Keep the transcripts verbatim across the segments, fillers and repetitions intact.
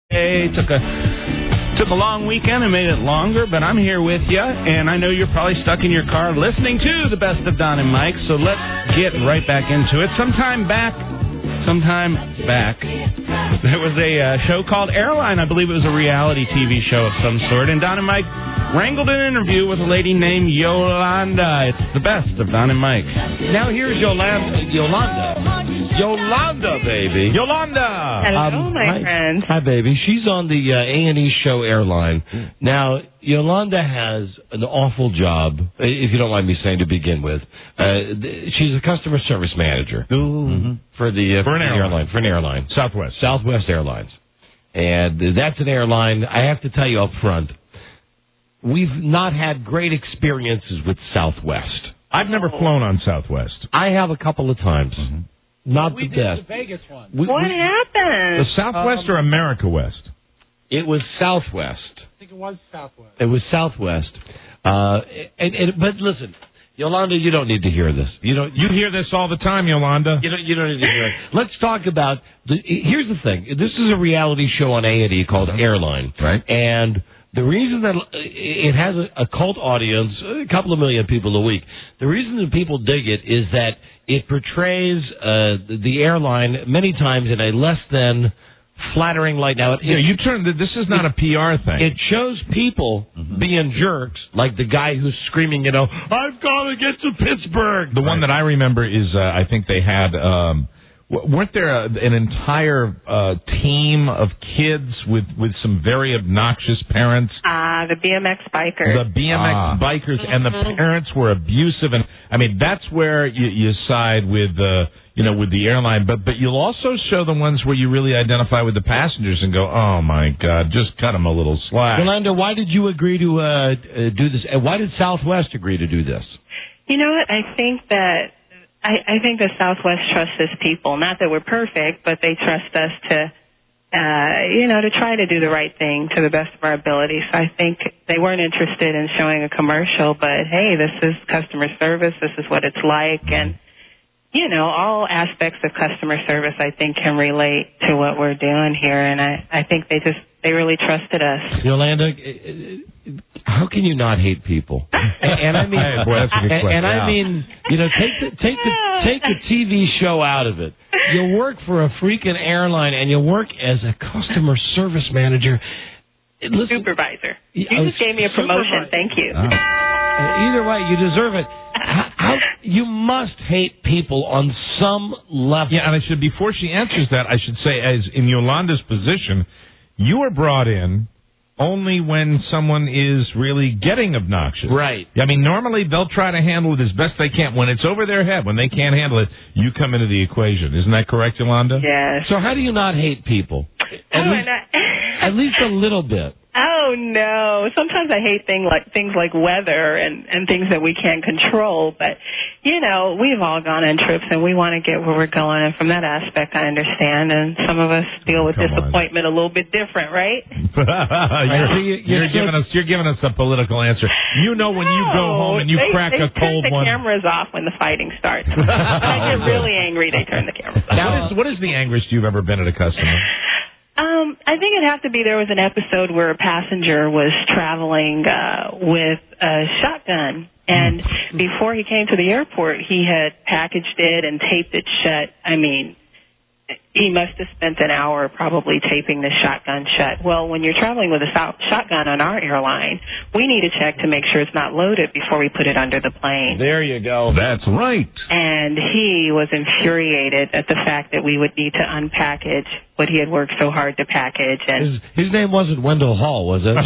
Hey, took a took a long weekend and made it longer, but I'm here with you, and I know you're probably stuck in your car listening to the best of Don and Mike, so let's get right back into it. Sometime back, sometime back, there was a uh, show called Airline. I believe it was a reality T V show of some sort, and Don and Mike wrangled an interview with a lady named Yolanda. It's the best of Don and Mike. Now here's Yolanda. Yolanda. Yolanda, baby. Yolanda. Hello, Um, my hi, friend. Hi, baby. She's on the uh, A and E show Airline. Now, Yolanda has an awful job, if you don't mind me saying to begin with. Uh, th- she's a customer service manager Mm-hmm. for the, uh, For an the airline. airline. For an airline. Southwest. Southwest Airlines. And that's an airline, I have to tell you up front, we've not had great experiences with Southwest. I've never flown on Southwest. I have a couple of times. Mm-hmm. Not we the did best. the Vegas one. We- What we- happened? The Southwest Um, or America West? It was Southwest. I think it was Southwest. It was Southwest. Uh, and, and but listen, Yolanda, you don't need to hear this. You don't. You hear this all the time, Yolanda. You don't. You don't need to hear it. Let's talk about. The, here's the thing. This is a reality show on A and E called Airline, Right. And the reason that it has a, a cult audience, a couple of million people a week. The reason that people dig it is that it portrays uh, the airline many times in a less than flattering light. Now, it, Yeah, you turn. This is not a P R thing. It shows people being jerks, like the guy who's screaming, you know, I've got to get to Pittsburgh. The one that I remember is, uh, I think they had, um, w- weren't there a, an entire uh, team of kids with, with some very obnoxious parents? Ah, the B M X bikers. The B M X Ah. bikers, and the parents were abusive. And I mean, that's where you, you side with, uh, you know, with the airline. But but you'll also show the ones where you really identify with the passengers and go, oh, my God, just cut them a little slack. Yolanda, why did you agree to uh, uh, do this? And why did Southwest agree to do this? You know what? I think that I, I think that Southwest trusts its people. Not that we're perfect, but they trust us to, uh, you know, to try to do the right thing to the best of our ability. So I think they weren't interested in showing a commercial, but hey, this is customer service. This is what it's like, and you know, all aspects of customer service, I think, can relate to what we're doing here, and I, I think they just, they really trusted us. Yolanda, uh, how can you not hate people? And, and I mean, Hey, boy, that's a good and, question. and I Yeah. mean, you know, take the take the take the T V show out of it. You work for a freaking airline, and you work as a customer service manager. Listen, Supervisor. You Yeah, just gave me a promotion. supervisor. Thank you. Oh. Uh, either way, you deserve it. How, how, you must hate people on some level. Yeah, and I should, before she answers that, I should say, as in Yolanda's position, you are brought in only when someone is really getting obnoxious. Right. I mean, normally they'll try to handle it as best they can. When it's over their head, when they can't handle it, you come into the equation. Isn't that correct, Yolanda? Yes. So how do you not hate people? At, Oh, least, and I- at least a little bit. Oh no! Sometimes I hate things like things like weather and and things that we can't control. But you know, we've all gone on trips and we want to get where we're going. And from that aspect, I understand. And some of us deal with Come on. disappointment a little bit different, right? you're, So you- you're you're giving us you're giving us a political answer. You know when you go home and you they, crack they a cold turn the one. cameras off when the fighting starts. When I get really angry, they turn the cameras off. Now, what is, what is the angriest you've ever been at a customer? Um, I think it'd have to be there was an episode where a passenger was traveling uh, with a shotgun, and before he came to the airport, he had packaged it and taped it shut. I mean, he must have spent an hour probably taping the shotgun shut. Well, when you're traveling with a so- shotgun on our airline, we need to check to make sure it's not loaded before we put it under the plane. There you go. That's right. And he was infuriated at the fact that we would need to unpackage what he had worked so hard to package. And His, his name wasn't Wendell Hall, was it?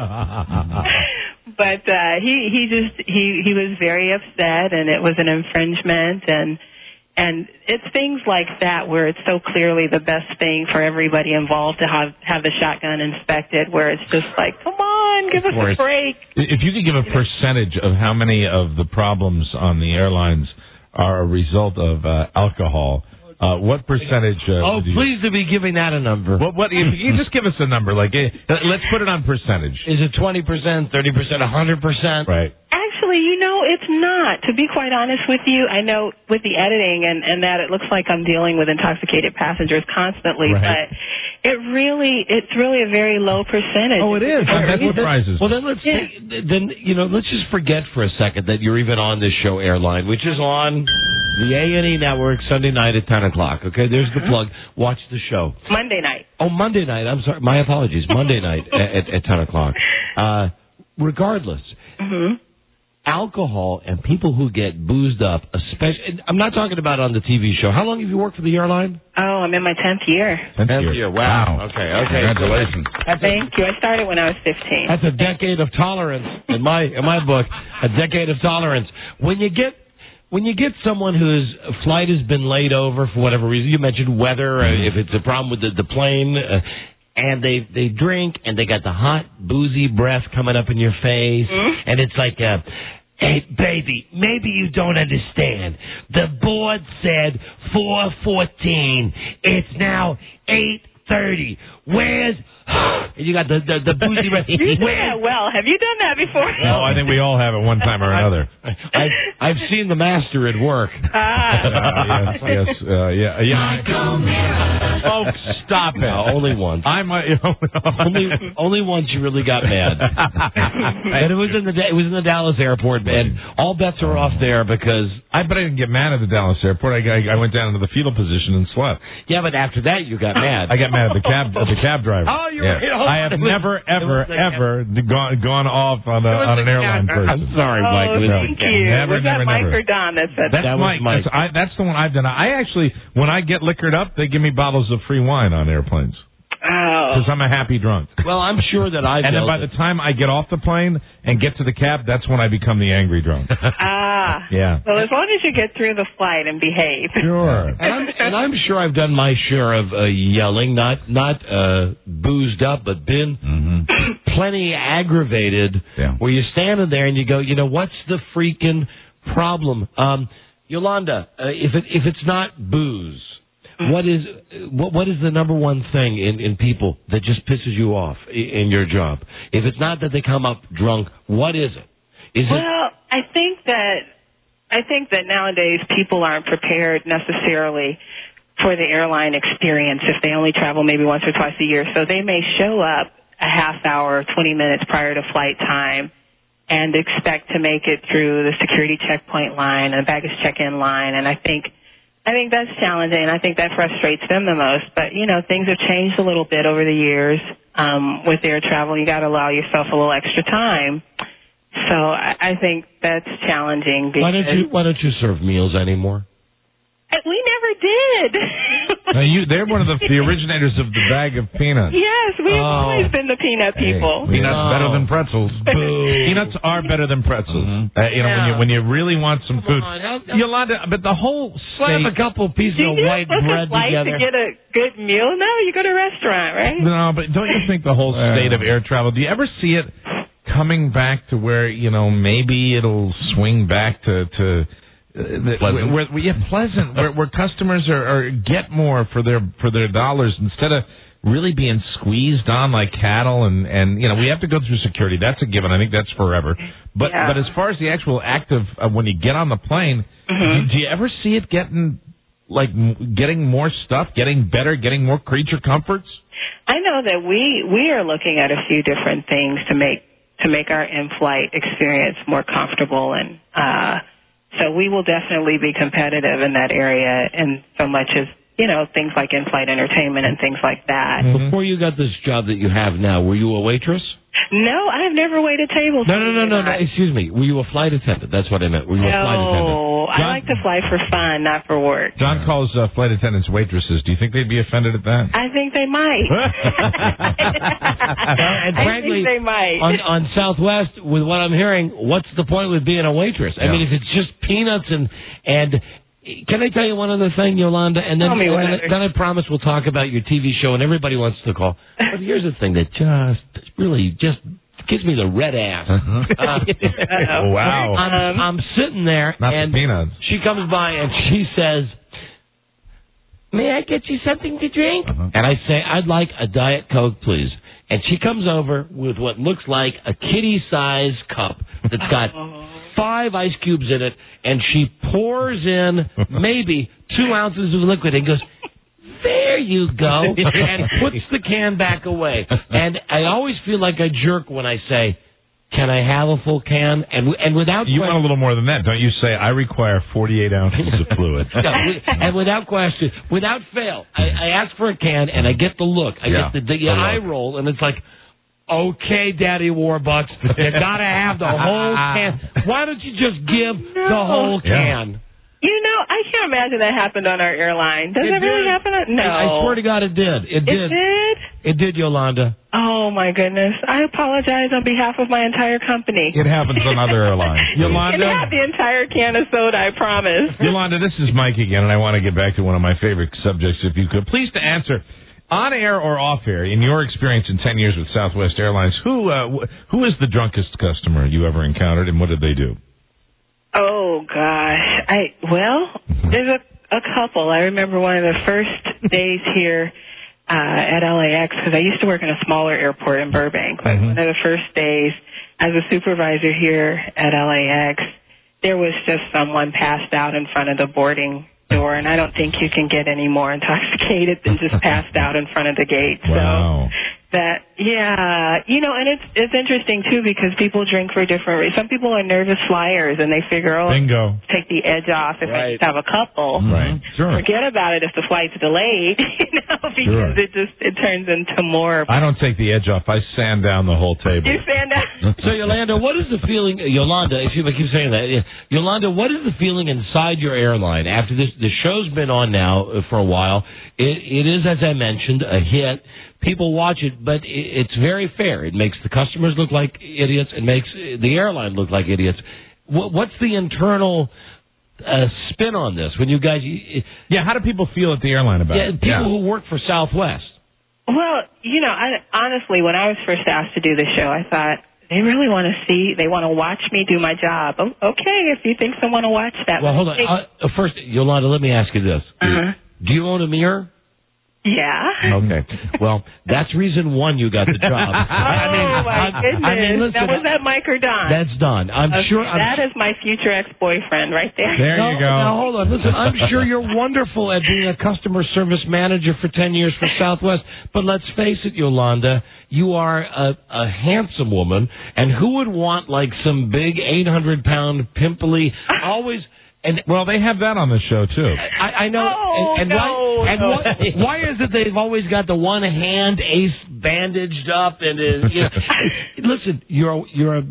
but uh, he he just he he was very upset, and it was an infringement, and and it's things like that where it's so clearly the best thing for everybody involved to have have the shotgun inspected, where it's just like, come on, give us a break. If you could give a percentage of how many of the problems on the airlines are a result of uh, alcohol, uh, what percentage? Uh, Oh, would you- please to be giving that a number. What? What? If you just give us a number, like eh, let's put it on percentage. Is it twenty percent, thirty percent, one hundred percent? Right. Actually, you know, it's not. To be quite honest with you, I know with the editing and, and that it looks like I'm dealing with intoxicated passengers constantly, Right. but it really, it's really a very low percentage. Oh, it is. It's That's what Then- prizes. Well, then let's Yeah. take, then you know let's just forget for a second that you're even on this show, Airline, which is on the A and E network Sunday night at ten o'clock. Okay, there's the plug. Watch the show. Monday night. Oh, Monday night. I'm sorry. My apologies. Monday night at, at, at ten o'clock. Uh, regardless, Mm-hmm. alcohol and people who get boozed up, especially. I'm not talking about on the T V show. How long have you worked for the airline? Oh, I'm in my tenth year. Tenth Tenth year. year. Wow. Okay, okay. Congratulations. That's a, Thank you. I started when I was fifteen. that's a decade of tolerance in my in my book. A decade of tolerance. When you get when you get someone whose flight has been laid over for whatever reason, you mentioned weather, uh, if it's a problem with the, the plane. Uh, And they they drink, and they got the hot, boozy breath coming up in your face, Mm-hmm. and it's like, uh, hey, baby, maybe you don't understand. The board said four fourteen. It's now eight thirty. Where's... And you got the, the, the boozy breath. You do Where's... that well. Have you done that before? No, I think we all have at one time or another. I, I've seen the master at work. Ah. Uh, yes, yes, uh, yeah, yeah. Oh, stop it! No, only once. I might. only, only once you really got mad. And it was in the it was in the Dallas airport, and all bets are off there because I bet I didn't get mad at the Dallas airport. I, I, I went down into the fetal position and slept. yeah, but after that you got mad. I got mad at the cab at the cab driver. Oh, you Yeah. were- hold I on. have It was- never, it ever, was the cab- ever gone gone off on, a, It was on the an airline cab- person. I'm sorry, Mike. Oh, It was the thank cab- you. Never, was that never, Mike never. or Don that said That's that? That was Mike. Mike. That's, I, that's the one I've done. I actually, when I get liquored up, they give me bottles of free wine on airplanes Oh. because I'm a happy drunk. Well, I'm sure that I. And then by the time I get off the plane and get to the cab, that's when I become the angry drunk. Ah. Yeah. Well, as long as you get through the flight and behave. Sure. and I'm, and I'm sure I've done my share of uh, yelling, not not uh, boozed up, but been Mm-hmm. plenty aggravated. Yeah. Where you're standing there and you go, you know, what's the freaking problem? Um, Yolanda, uh, if it if it's not booze, what is what what is the number one thing in, in people that just pisses you off in, in your job? If it's not that they come up drunk, what is it? Is it Well, I think that I think that nowadays people aren't prepared necessarily for the airline experience if they only travel maybe once or twice a year. So they may show up a half hour, twenty minutes prior to flight time and expect to make it through the security checkpoint line and baggage check-in line. And I think I think that's challenging, and I think that frustrates them the most. But, you know, things have changed a little bit over the years um, with air travel. You got to allow yourself a little extra time. So I, I think that's challenging. Because why don't you why don't you serve meals anymore? We never did. Now you, they're one of the, the originators of the bag of peanuts. Yes, we've Oh. always been the peanut people. Hey, peanuts No. better than pretzels. Peanuts are better than pretzels. Mm-hmm. Uh, you know, when you Yeah. when you really want some food, on, how- Yolanda. But the whole Slap steak- a couple pieces Do of you white book bread a flight together. to get a good meal? No, you go to a restaurant, right? No, but don't you think the whole state of air travel? Do you ever see it coming back to where you know maybe it'll swing back to to uh, the, Pleasant. where, where yeah pleasant where, where customers are, are get more for their for their dollars instead of really being squeezed on like cattle and and you know we have to go through security. That's a given. I think that's forever. But Yeah. but as far as the actual act of uh, when you get on the plane, Mhm. do you ever see it getting like m- getting more stuff, getting better, getting more creature comforts? I know that we we are looking at a few different things to make to make our in-flight experience more comfortable, and uh, so we will definitely be competitive in that area, and so much as you know things like in-flight entertainment and things like that. Mhm. Before you got this job that you have now, were you a waitress? No, I have never waited tables. No, no, no, no, no. Excuse me. Were you a flight attendant? That's what I meant. Were you a flight attendant? No, I John- like to fly for fun, not for work. John calls uh, flight attendants waitresses. Do you think they'd be offended at that? I think they might. and I frankly, think they might. on on Southwest, with what I'm hearing, what's the point with being a waitress? I Yeah. mean, if it's just peanuts and and. Can I tell you one other thing, Yolanda? And then, Tell me and one then, other- then I promise we'll talk about your T V show, and everybody wants to call. But here's the thing that just really just gives me the red ass. Uh, Uh-oh. Wow. I'm, Um, I'm sitting there, Not and the peanuts. she comes by and she says, "May I get you something to drink?" Uh-huh. And I say, "I'd like a Diet Coke, please." And she comes over with what looks like a kitty-size cup that's got five ice cubes in it, and she pours in maybe two ounces of liquid and goes, there you go, and puts the can back away. And I always feel like a jerk when I say, can I have a full can? And and without you question, want a little more than that, don't you? Say I require forty-eight ounces of fluid. Yeah, and without question, without fail, I, I ask for a can and I get the look, I yeah, get the, the, the eye roll, and it's like, okay, Daddy Warbucks, you gotta have the whole can. Why don't you just give no. the whole can? Yeah. You know, I can't imagine that happened on our airline. Does it that really did. happen? On, no. I, I swear to God, it did. It did. It did? It did, Yolanda. Oh, my goodness. I apologize on behalf of my entire company. It happens on other airlines. Yolanda? You can have the entire can of soda, I promise. Yolanda, this is Mike again, and I want to get back to one of my favorite subjects, if you could. Please to answer, on air or off air, in your experience in ten years with Southwest Airlines, who uh, who is the drunkest customer you ever encountered, and what did they do? Oh, gosh. I Well, there's a, a couple. I remember one of the first days here uh, at L A X, because I used to work in a smaller airport in Burbank. But Mm-hmm. one of the first days as a supervisor here at L A X, there was just someone passed out in front of the boarding door, and I don't think you can get any more intoxicated than just passed out in front of the gate. Wow. So that, yeah, you know, and it's it's interesting too because people drink for different reasons. Some people are nervous flyers, and they figure, oh, Bingo. take the edge off if Right. I just have a couple. Right. Sure. Forget about it if the flight's delayed, you know, because Sure. it just it turns into more. I don't take the edge off. I sand down the whole table. You stand up. So, Yolanda, what is the feeling, Yolanda, if you keep saying that, Yolanda, what is the feeling inside your airline after this? The show's been on now for a while. It, it is, as I mentioned, a hit. People watch it, but it, it's very fair. It makes the customers look like idiots. It makes the airline look like idiots. What, what's the internal uh, spin on this? When you guys, Yeah, how do people feel at the airline about yeah, it? people Yeah. who work for Southwest. Well, you know, I, honestly, when I was first asked to do the show, I thought, they really want to see, they want to watch me do my job. Oh, okay, if you think someone will watch that. Well, hold on. Uh, first, Yolanda, let me ask you this. Uh-huh. Do you own a mirror? Yeah. Okay. Well, that's reason one you got the job. Oh, I mean, my I, goodness. I mean, listen, now, was that Mike or Don? That's Don. I'm Okay, sure. I'm that is my future ex-boyfriend right there. There no, you go. Now, hold on. Listen, I'm sure you're wonderful at being a customer service manager for ten years for Southwest. But let's face it, Yolanda, you are a, a handsome woman. And who would want, like, some big eight hundred pound pimply, always... And Well, they have that on the show, too. I, I know. Oh, and and no, why, and no. why, why is it they've always got the one hand ace bandaged up and uh, you know, listen, you're a, you're a